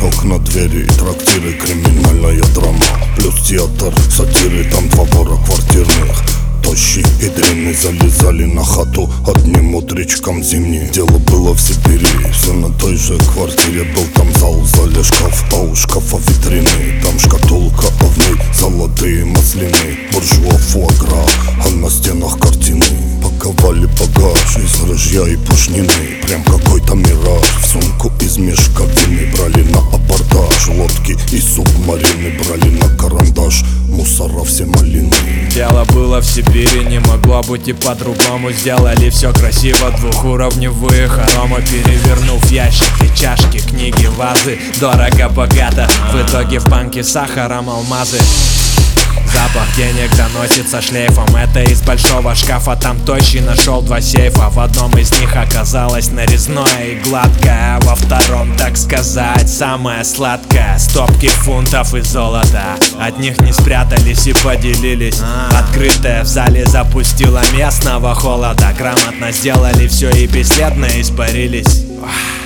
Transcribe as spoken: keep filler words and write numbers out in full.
окна, двери, трактиры, криминальная драма. Плюс театр, сатиры, там два вора квартирных. Тощий и длинный залезали на хату одним утречком зимний. Дело было в Сибири, все на той же квартире. Был там зал, в зале шкаф, а у шкафа витрины. Там шкатулка овны, золотые маслины, буржуа фуагра, а на стенах картины. Паковали багаж из рыжья и пушнины, прям какой-то мираж. В сумку из мешковины брали на абордаж. Лодки и субмарины брали на карандаш. Мусора все малины. Дело было в Сибири, не могло быть и по-другому. Сделали все красиво, двухуровневые хоромы, перевернув ящики, чашки, книги, вазы. Дорого-богато, в итоге в банке сахаром алмазы. Запах денег доносится шлейфом. Это из большого шкафа, там тощий нашел два сейфа. В одном из них оказалось нарезное и гладкое, а во втором, так сказать, самое сладкое. Стопки фунтов и золота, от них не спрятались и поделились. Открытое в зале запустило местного холода. Грамотно сделали все и бесследно испарились.